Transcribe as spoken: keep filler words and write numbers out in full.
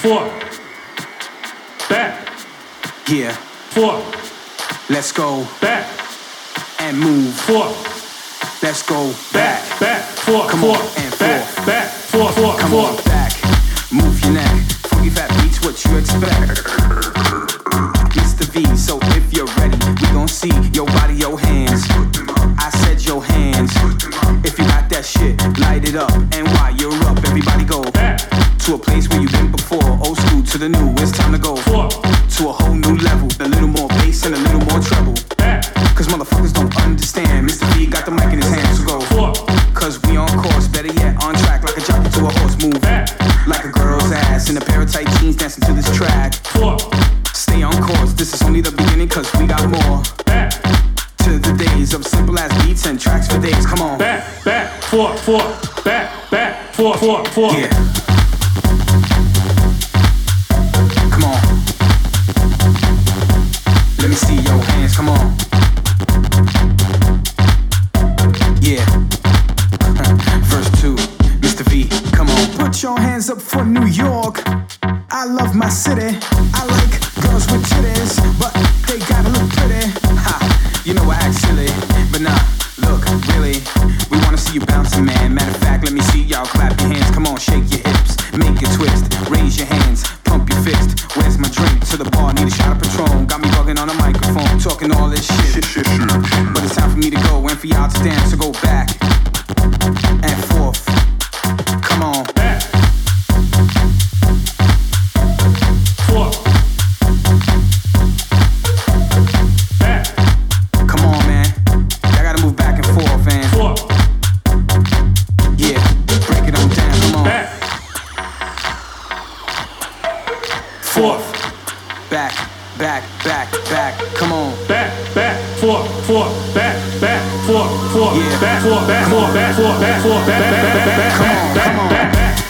four, back, Yeah, four, let's go back, and move. four, Let's go back, back. back, four, Come four, on, and back, four. back, four, four, Come four. on, back. Move your neck. Funky fat beats what you expect. Mister V, so if you're ready, we gon' see your body, your hands. I said your hands. If you got that shit, light it up. And while you're up, everybody go Back to a place where you've been before. Old school to the new, it's time to go four, to a whole new level. A little more bass and a little more treble. back Cause motherfuckers don't understand. Mister V got the mic in his hands, so go. four, Cause we on course, better yet on track. Like a jockey to a horse, move back like a girl's ass in a pair of tight jeans dancing to this track. four, Stay on course, this is only the beginning cause we got more. back To the days of simple as beats and tracks for days, come on. back, back, four, four, back, back, four, four, four. Yeah. Come on. Let me see your hands, come on. Yeah. Verse two, Mister V, come on. Put your hands up for New York. I love my city. I like girls with titties, but they gotta look pretty. Ha, you know I act silly, but nah, look, really, we wanna see you bouncing, man. Matter of fact, let me see y'all clap your hands. Come on, shake your hips, make it twist, raise your hands, pump your fist. Where's my drink? To the bar, need a shot of Patron. Got me bugging on the microphone, talking all this shit. But it's time for me to go and for y'all to dance, so go back and forth. Come on. Back four, back Come on, man. I gotta move back and forth, man. four, Yeah, break it on down. Come on. back four, Back, back, back, back. Come on. back, back, four, four, back, back, four, four, Yeah. back, four, back, four, back, four, back, four, back, back, back, back, Come on, back, come on. back, back, back.